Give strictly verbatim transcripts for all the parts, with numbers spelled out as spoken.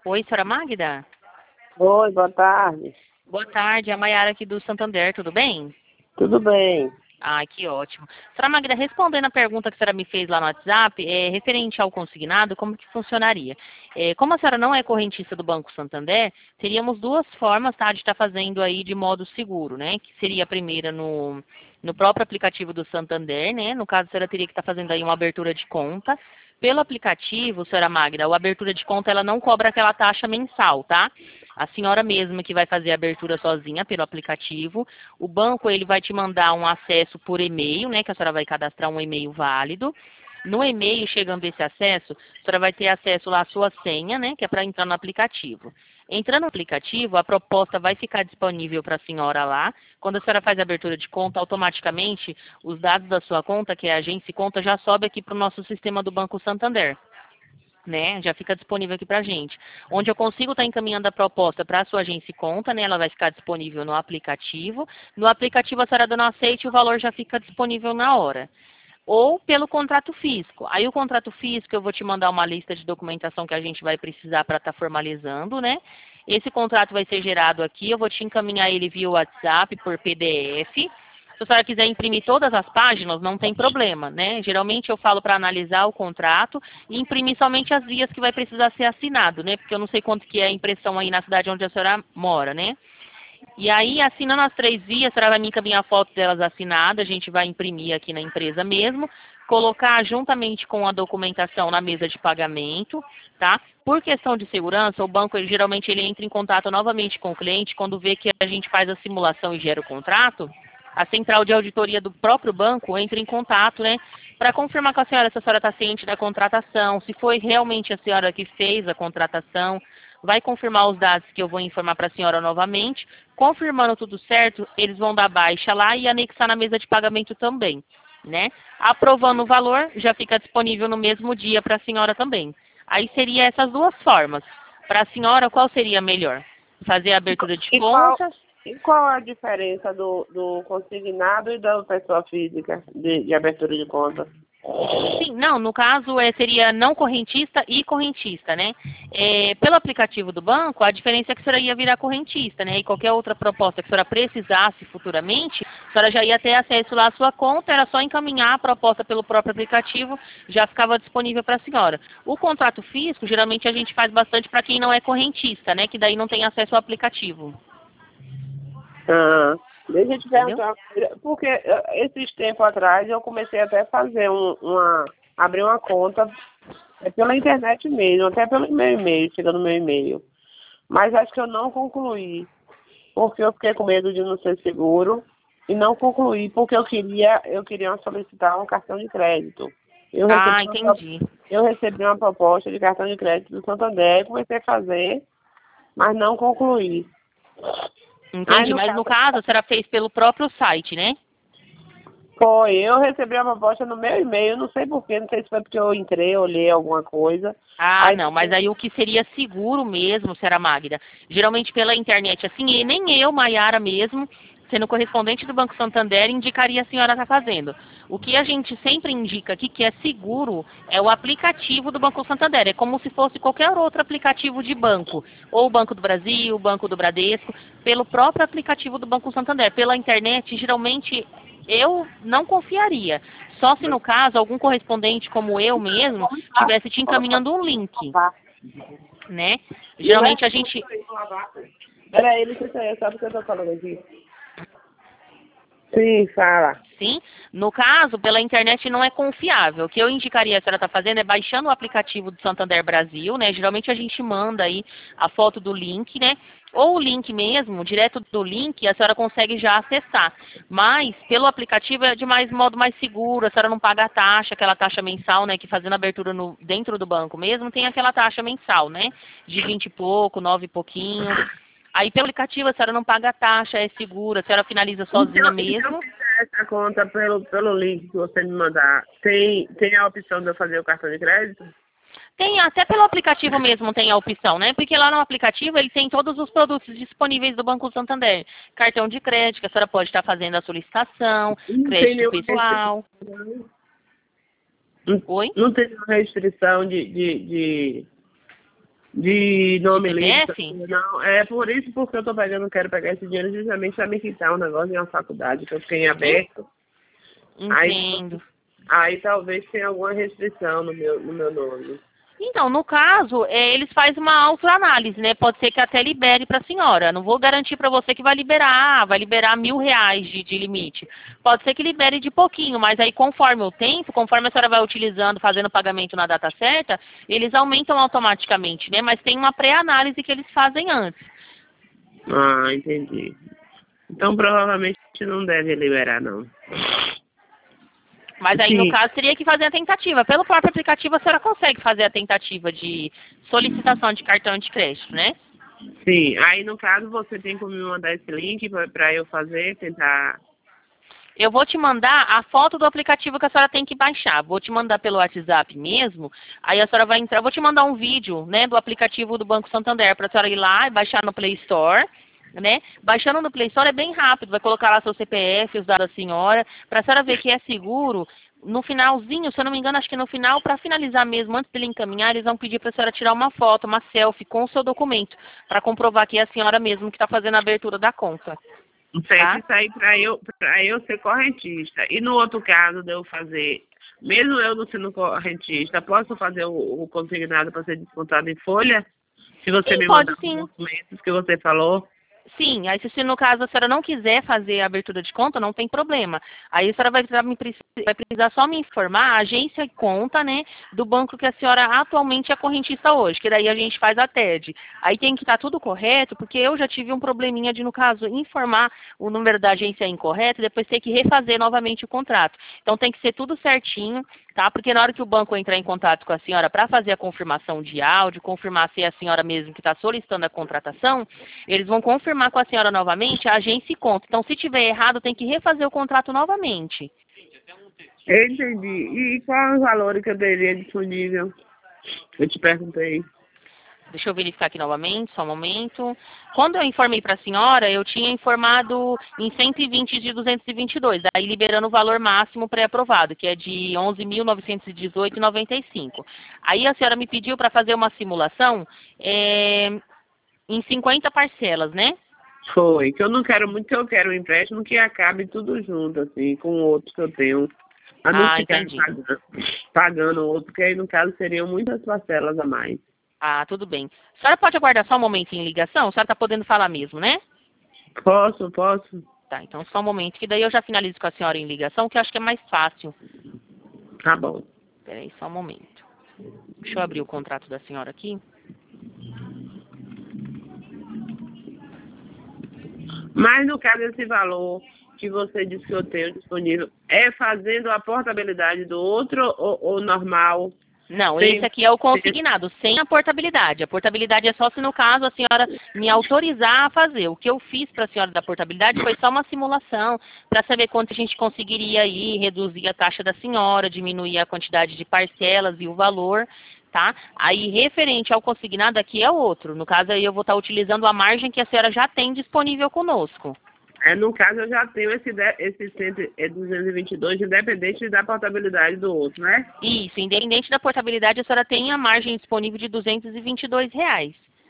Oi, senhora Magda? Oi, boa tarde. Boa tarde, é a Maiara aqui do Santander, tudo bem? Tudo bem? Ah, que ótimo. Senhora Magda, respondendo a pergunta que a senhora me fez lá no WhatsApp, é, referente ao consignado, como que funcionaria? É, como a senhora não é correntista do Banco Santander, teríamos duas formas, tá, de estar fazendo aí de modo seguro, né? Que seria a primeira no, no próprio aplicativo do Santander, né? No caso, a senhora teria que estar fazendo aí uma abertura de conta. Pelo aplicativo, senhora Magda, a abertura de conta ela não cobra aquela taxa mensal, tá? A senhora mesma que vai fazer a abertura sozinha pelo aplicativo. O banco ele vai te mandar um acesso por e-mail, né? Que a senhora vai cadastrar um e-mail válido. No e-mail, chegando esse acesso, a senhora vai ter acesso lá à sua senha, né? Que é para entrar no aplicativo. Entrando no aplicativo, a proposta vai ficar disponível para a senhora lá. Quando a senhora faz a abertura de conta, automaticamente os dados da sua conta, que é a agência e conta, já sobe aqui para o nosso sistema do Banco Santander. Né, já fica disponível aqui para a gente. Onde eu consigo estar encaminhando a proposta para a sua agência e conta, né, ela vai ficar disponível no aplicativo. No aplicativo, a senhora dando aceite, o valor já fica disponível na hora. Ou pelo contrato físico. Aí o contrato físico, eu vou te mandar uma lista de documentação que a gente vai precisar para estar formalizando, né? Esse contrato vai ser gerado aqui, eu vou te encaminhar ele via WhatsApp por P D F. Se a senhora quiser imprimir todas as páginas, não tem problema, né? Geralmente eu falo para analisar o contrato e imprimir somente as vias que vai precisar ser assinado, né? Porque eu não sei quanto que é a impressão aí na cidade onde a senhora mora, né? E aí, assinando as três vias, a senhora vai me encaminhar a foto delas assinadas, a gente vai imprimir aqui na empresa mesmo, colocar juntamente com a documentação na mesa de pagamento, tá? Por questão de segurança, o banco, ele, geralmente, ele entra em contato novamente com o cliente quando vê que a gente faz a simulação e gera o contrato. A central de auditoria do próprio banco entra em contato, né, para confirmar com a senhora se a senhora está ciente da contratação, se foi realmente a senhora que fez a contratação, vai confirmar os dados que eu vou informar para a senhora novamente. Confirmando tudo certo, eles vão dar baixa lá e anexar na mesa de pagamento também, né? Aprovando o valor, já fica disponível no mesmo dia para a senhora também. Aí seria essas duas formas. Para a senhora, qual seria melhor? Fazer a abertura de E qual, contas? e qual a diferença do, do consignado e da pessoa física de, de abertura de conta? Sim, não, no caso é, seria não correntista e correntista, né? É, pelo aplicativo do banco, a diferença é que a senhora ia virar correntista, né? E qualquer outra proposta que a senhora precisasse futuramente, a senhora já ia ter acesso lá à sua conta, era só encaminhar a proposta pelo próprio aplicativo, já ficava disponível para a senhora. O contrato físico, geralmente a gente faz bastante para quem não é correntista, né? Que daí não tem acesso ao aplicativo. Ah, deixa eu te Entendeu? perguntar uma coisa, porque eh, esses tempos atrás eu comecei até a fazer um, uma, abrir uma conta é pela internet mesmo, até pelo meu e-mail, chega no meu e-mail. Mas acho que eu não concluí, porque eu fiquei com medo de não ser seguro e não concluí, porque eu queria, eu queria solicitar um cartão de crédito. Eu recebi Ah, uma, pro- entendi. eu recebi uma proposta de cartão de crédito do Santander, comecei a fazer, mas não concluí. Aí Entendi, no mas no caso, caso a senhora fez pelo próprio site, né? foi, eu recebi a proposta no meu e-mail, não sei porquê, não sei se foi porque eu entrei, olhei alguma coisa. Ah, Aí, não, mas aí o que seria seguro mesmo, senhora Magda, geralmente pela internet, assim, e nem eu, Maiara mesmo, sendo correspondente do Banco Santander, indicaria a senhora estar fazendo. O que a gente sempre indica aqui que é seguro é o aplicativo do Banco Santander. É como se fosse qualquer outro aplicativo de banco. Ou o Banco do Brasil, o Banco do Bradesco, pelo próprio aplicativo do Banco Santander. Pela internet, geralmente, eu não confiaria. Só se no caso algum correspondente como eu mesmo tivesse te encaminhando um link, né? não é? Geralmente a gente Peraí, licença aí, sabe o que eu tô falando aqui? Sim, fala. sim, no caso, pela internet não é confiável. O que eu indicaria a senhora estar fazendo é baixando o aplicativo do Santander Brasil, né? Geralmente a gente manda aí a foto do link, né? Ou o link mesmo, direto do link, a senhora consegue já acessar. Mas, pelo aplicativo é de mais modo mais seguro, a senhora não paga a taxa, aquela taxa mensal, né? Que fazendo abertura no, dentro do banco mesmo, tem aquela taxa mensal, né? De vinte e pouco, nove e pouquinho. Aí pelo aplicativo a senhora não paga a taxa, é segura, a senhora finaliza sozinha Então, e se eu mesmo. fizer essa conta pelo, pelo link que você me mandar, tem, tem a opção de eu fazer o cartão de crédito? Tem, até pelo aplicativo mesmo tem a opção, né? Porque lá no aplicativo ele tem todos os produtos disponíveis do Banco Santander. Cartão de crédito, que a senhora pode estar fazendo a solicitação, Não tem crédito nenhuma pessoal. restrição. Não, Oi? não tem nenhuma restrição de, de, de, De nome De livre. C P F? Não, é por isso porque eu tô pegando, quero pegar esse dinheiro justamente para me quitar um negócio de uma faculdade que eu fiquei em aberto. Aí, Entendo. aí talvez tenha alguma restrição no meu, no meu nome. Então, no caso, é, eles fazem uma autoanálise, né? Pode ser que até libere para a senhora. Não vou garantir para você que vai liberar, vai liberar mil reais de, de limite. Pode ser que libere de pouquinho, mas aí conforme o tempo, conforme a senhora vai utilizando, fazendo o pagamento na data certa, eles aumentam automaticamente, né? Mas tem uma pré-análise que eles fazem antes. Ah, entendi. Então provavelmente não deve liberar, não. Mas aí, Sim. no caso, teria que fazer a tentativa. Pelo próprio aplicativo, a senhora consegue fazer a tentativa de solicitação de cartão de crédito, né? Sim, aí no caso você tem como me mandar esse link para eu fazer, tentar... Eu vou te mandar a foto do aplicativo que a senhora tem que baixar. Vou te mandar pelo WhatsApp mesmo. Aí a senhora vai entrar. Vou te mandar um vídeo, né, do aplicativo do Banco Santander para a senhora ir lá e baixar no Play Store. Né? Baixando no Play Store é bem rápido, vai colocar lá seu C P F, os dados da senhora, para a senhora ver que é seguro. No finalzinho, se eu não me engano, acho que no final, para finalizar mesmo, antes dele encaminhar, eles vão pedir para a senhora tirar uma foto, uma selfie com o seu documento, para comprovar que é a senhora mesmo que está fazendo a abertura da conta. Certo, isso aí para eu, pra eu ser correntista. E no outro caso de eu fazer, mesmo eu não sendo correntista, posso fazer o, o consignado para ser descontado em folha? Se você Sim, me pode mandar sim. os documentos que você falou. Sim, aí se no caso a senhora não quiser fazer a abertura de conta, não tem problema. Aí a senhora vai precisar, me, vai precisar só me informar a agência e conta, né, do banco que a senhora atualmente é correntista hoje, que daí a gente faz a T E D. Aí tem que estar tudo correto, porque eu já tive um probleminha de, no caso, informar o número da agência incorreto e depois ter que refazer novamente o contrato. Então tem que ser tudo certinho, tá? Porque na hora que o banco entrar em contato com a senhora para fazer a confirmação de áudio, confirmar se é a senhora mesmo que está solicitando a contratação, eles vão confirmar com a senhora novamente a agência e conta. Então, se tiver errado, tem que refazer o contrato novamente. Eu entendi. E qual é o valor que eu teria disponível? Eu te perguntei. Deixa eu verificar aqui novamente, só um momento. Quando eu informei para a senhora, eu tinha informado em cento e vinte de duzentos e vinte e dois, aí liberando o valor máximo pré-aprovado, que é de onze mil novecentos e dezoito reais e noventa e cinco centavos. Aí a senhora me pediu para fazer uma simulação é, em cinquenta parcelas, né? Foi, que eu não quero muito, que eu quero um empréstimo que acabe tudo junto, assim, com o outro que eu tenho. A não Ah, ficar entendi. pagando, pagando outro, porque aí no caso seriam muitas parcelas a mais. Ah, tudo bem. A senhora pode aguardar só um momento em ligação? A senhora está podendo falar mesmo, né? Posso, posso? Tá, então só um momento, que daí eu já finalizo com a senhora em ligação, que eu acho que é mais fácil. Tá bom. Peraí, só um momento. Deixa eu abrir o contrato da senhora aqui. Mas no caso esse valor que você disse que eu tenho disponível, é fazendo a portabilidade do outro ou, ou normal? Não, Sem... esse aqui é o consignado, sem a portabilidade. A portabilidade é só se, no caso, a senhora me autorizar a fazer. O que eu fiz para a senhora da portabilidade foi só uma simulação, para saber quanto a gente conseguiria aí, reduzir a taxa da senhora, diminuir a quantidade de parcelas e o valor, tá? Aí, referente ao consignado, aqui é outro. No caso, aí eu vou estar utilizando a margem que a senhora já tem disponível conosco. É, no caso, eu já tenho esse, de, esse cento, é, duzentos e vinte e dois, independente da portabilidade do outro, né? Isso, independente da portabilidade, a senhora tem a margem disponível de duzentos e vinte e dois reais.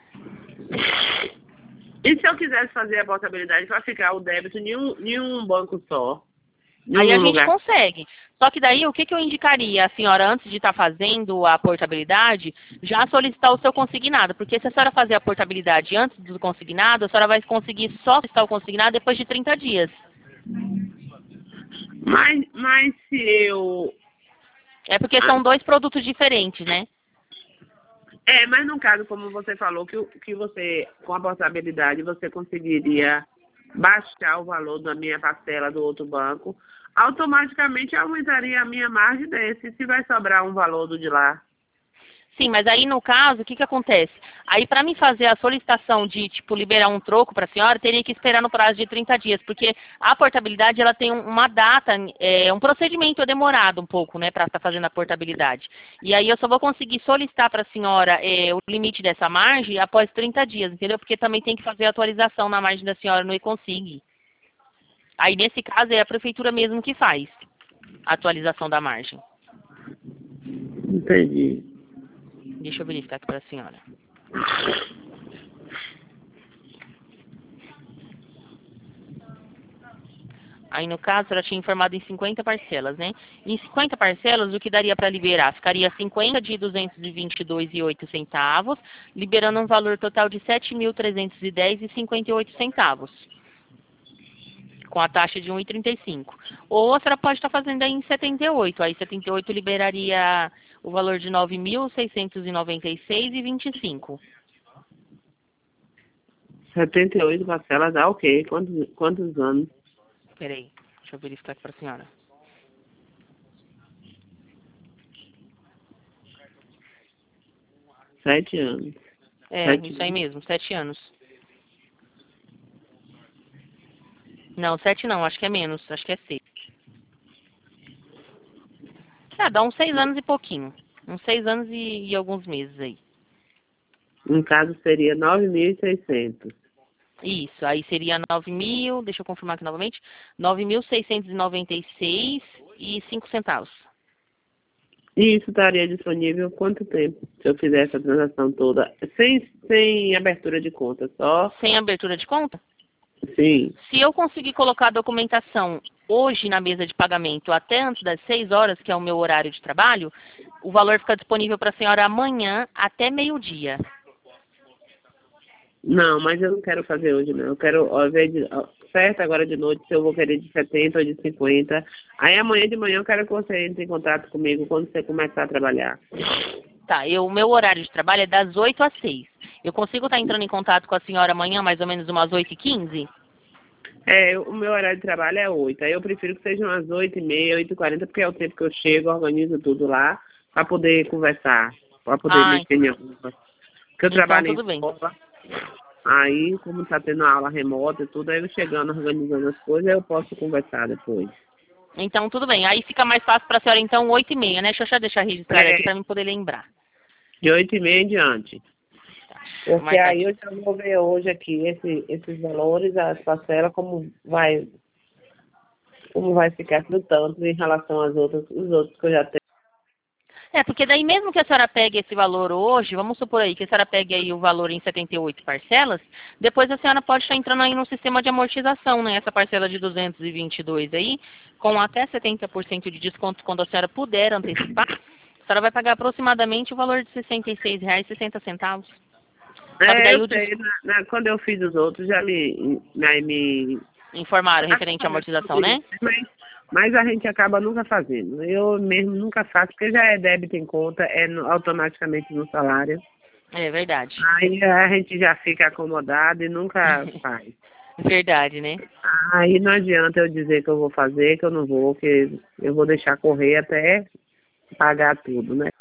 E se eu quisesse fazer a portabilidade para ficar o débito em um, em um banco só? Em Aí um a gente lugar? consegue. Só que daí, o que, que eu indicaria a senhora, antes de estar fazendo a portabilidade, já solicitar o seu consignado. Porque se a senhora fazer a portabilidade antes do consignado, a senhora vai conseguir só solicitar o consignado depois de trinta dias. Mas, mas se eu... É porque são dois produtos diferentes, né? É, mas no caso, como você falou, que, o- que você, com a portabilidade, você conseguiria baixar o valor da minha parcela do outro banco, automaticamente aumentaria a minha margem desse, se vai sobrar um valor do de lá. Sim, mas aí no caso, o que que acontece? Aí para mim fazer a solicitação de, tipo, liberar um troco para a senhora, teria que esperar no prazo de trinta dias, porque a portabilidade, ela tem um- uma data, é, um procedimento demorado um pouco, né, para estar fazendo a portabilidade. E aí eu só vou conseguir solicitar para a senhora é, o limite dessa margem após trinta dias, entendeu? Porque também tem que fazer a atualização na margem da senhora no e-consig. Aí nesse caso é a prefeitura mesmo que faz a atualização da margem. Entendi. Deixa eu verificar aqui para a senhora. Aí, no caso, ela tinha informado em cinquenta parcelas, né? Em cinquenta parcelas, o que daria para liberar? Ficaria cinquenta de duzentos e vinte e dois reais e oito centavos, liberando um valor total de sete mil trezentos e dez reais e cinquenta e oito centavos, com a taxa de um real e trinta e cinco. Ou a senhora pode estar fazendo aí em setenta e oito. Aí, setenta e oito liberaria o valor de nove mil seiscentos e noventa e seis reais e vinte e cinco. setenta e oito parcelas dá o quê? Quantos, quantos anos? Peraí, deixa eu verificar aqui para a senhora. Sete anos. É, Sete isso aí anos. mesmo, sete anos. Não, sete não, acho que é menos, acho que é seis. Ah, dá uns seis anos e pouquinho. Uns seis anos e, e alguns meses aí. No caso, seria nove mil e seiscentos. Isso, aí seria nove mil, deixa eu confirmar aqui novamente, nove mil seiscentos e noventa e seis reais e cinco centavos. E isso estaria disponível quanto tempo? Se eu fizer essa transação toda, sem, sem abertura de conta, só? Sem abertura de conta? Sim. Se eu conseguir colocar a documentação hoje na mesa de pagamento até antes das seis horas, que é o meu horário de trabalho, o valor fica disponível para a senhora amanhã até meio-dia. Não, mas eu não quero fazer hoje, não. Eu quero ó, ver de, ó, certo agora de noite se eu vou querer de setenta ou de cinquenta. Aí amanhã de manhã eu quero que você entre em contato comigo quando você começar a trabalhar. Tá, eu, o meu horário de trabalho é das oito às seis. Eu consigo estar entrando em contato com a senhora amanhã, mais ou menos umas oito e quinze? É, o meu horário de trabalho é oito. Aí eu prefiro que sejam umas oito e meia, oito e quarenta, porque é o tempo que eu chego, organizo tudo lá, para poder conversar, para poder Ah, mexer em alguma coisa. Porque eu então trabalho em tudo bem. escola. Aí, como está tendo aula remota e tudo, aí eu chegando, organizando as coisas, eu posso conversar depois. Então tudo bem. Aí fica mais fácil para a senhora, então, oito e meia, né? Deixa eu já deixar registrado É, aqui para mim poder lembrar. de oito e meia em diante. Vou Porque marcar aí aqui. eu já vou ver hoje aqui esse, esses valores, as parcelas, como vai, como vai ficar no tanto em relação às outras, os outros que eu já tenho. É, porque daí mesmo que a senhora pegue esse valor hoje, vamos supor aí que a senhora pegue aí o valor em setenta e oito parcelas, depois a senhora pode estar entrando aí no sistema de amortização, né? Essa parcela de duzentos e vinte e dois aí, com até setenta por cento de desconto quando a senhora puder antecipar, a senhora vai pagar aproximadamente o valor de sessenta e seis reais e sessenta centavos. Só que É, daí eu o sei, des... na, na- quando eu fiz os outros já me, me, me informaram referente à amortização, né? mas, mas a gente acaba nunca fazendo. Eu mesmo nunca faço, porque já é débito em conta, é no- automaticamente no salário. É verdade. Aí a gente já fica acomodado e nunca faz. Verdade, né? Aí não adianta eu dizer que eu vou fazer, que eu não vou, que eu vou deixar correr até pagar tudo, né?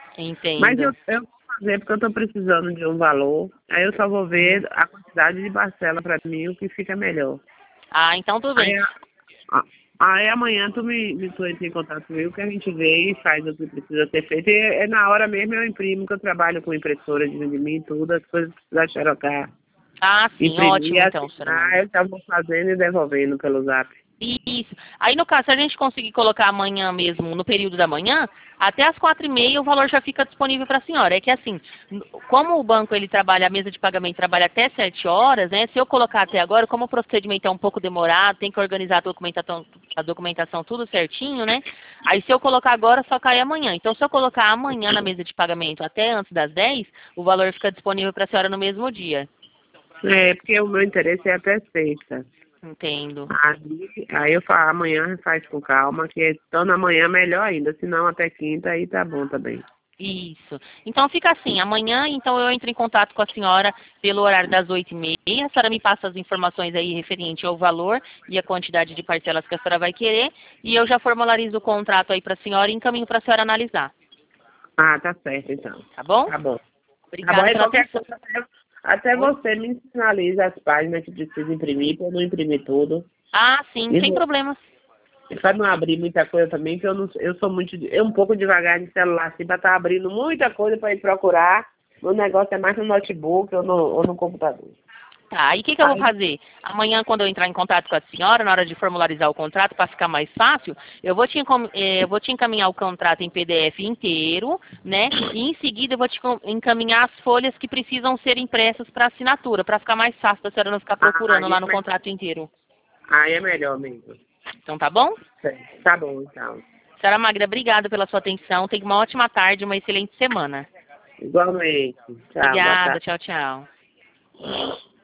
Mas eu, Entendo. eu vou fazer porque eu estou precisando de um valor. Aí eu só vou ver a quantidade de parcela para mim, o que fica melhor. Ah, então tudo bem. Aí, a- aí amanhã tu me, me tu entra em contato comigo que a gente vê e faz o que precisa ser feito. E é na hora mesmo eu imprimo, que eu trabalho com impressora de mim, tudo, as coisas que precisar xerocar. Ah, sim, Imprimir, ótimo então, senhora assinar, Magda. eu já vou fazendo e devolvendo pelo zap. Isso. Aí, no caso, se a gente conseguir colocar amanhã mesmo, no período da manhã, até as quatro e meia o valor já fica disponível para a senhora. É que assim, como o banco ele trabalha, a mesa de pagamento trabalha até sete horas, né? Se eu colocar até agora, como o procedimento é um pouco demorado, tem que organizar a documentação, a documentação tudo certinho, né? Aí se eu colocar agora, só cai amanhã. Então, se eu colocar amanhã na mesa de pagamento até antes das dez, o valor fica disponível para a senhora no mesmo dia. É, porque o meu interesse é até sexta. Entendo. Aí, aí eu falo, amanhã faz com calma, que estando amanhã melhor ainda, se não até quinta aí tá bom também. Isso. Então fica assim, amanhã então eu entro em contato com a senhora pelo horário das oito e meia, a senhora me passa as informações aí referente ao valor e a quantidade de parcelas que a senhora vai querer, e eu já formularizo o contrato aí para a senhora e encaminho para a senhora analisar. Ah, tá certo então. Tá bom? Tá bom. Tá bom, Obrigada aí pela qualquer atenção. coisa, até, até Oi? você me sinaliza as páginas que precisa imprimir, pra eu não imprimir tudo. Ah, sim, E sem problemas. para não abrir muita coisa também, que eu não eu sou muito, eu um pouco devagar de celular, assim, pra estar abrindo muita coisa para ir procurar. O negócio é mais no notebook ou no, ou no computador. Tá, aí o que, que eu vou Aí, fazer? Amanhã, quando eu entrar em contato com a senhora, na hora de formularizar o contrato, para ficar mais fácil, eu vou, te, encom- eh, eu vou te encaminhar o contrato em P D F inteiro, né? E em seguida eu vou te com- encaminhar as folhas que precisam ser impressas para assinatura, para ficar mais fácil da senhora não ficar procurando aí, lá é, no me- contrato inteiro. aí é melhor mesmo. Então tá bom? Certo. Tá bom, então. Senhora Magda, obrigada pela sua atenção. Tenha uma ótima tarde, uma excelente semana. Igualmente. Tchau, boa Obrigada, tarde. tchau, tchau.